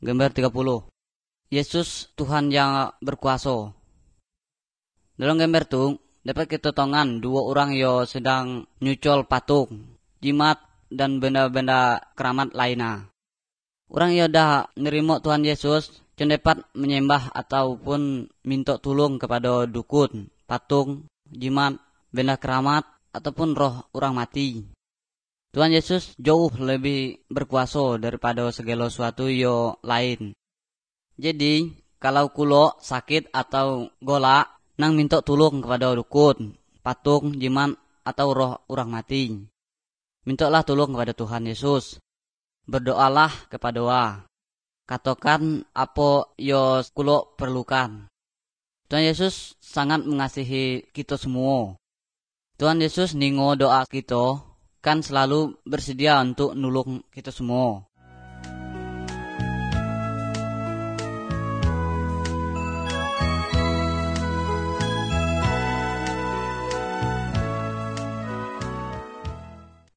Gambar 30. Yesus Tuhan yang berkuasa. Dalam gambar itu dapat kita tongan dua orang yang sedang nyucol patung, jimat dan benda-benda keramat lainnya. Orang yang dah nerima Tuhan Yesus dapat menyembah ataupun minta tolong kepada dukun, patung, jimat, benda keramat ataupun roh orang mati. Tuhan Yesus jauh lebih berkuasa daripada segala sesuatu yang lain. Jadi, kalau kulo sakit atau golak, nang minta tolong kepada dukun, patung, jimat, atau roh orang mati. Mintalah tolong kepada Tuhan Yesus. Berdoalah kepada Dia. Katakan apa yang kulo perlukan. Tuhan Yesus sangat mengasihi kita semua. Tuhan Yesus ningo doa kita, kan selalu bersedia untuk nulung kita semua.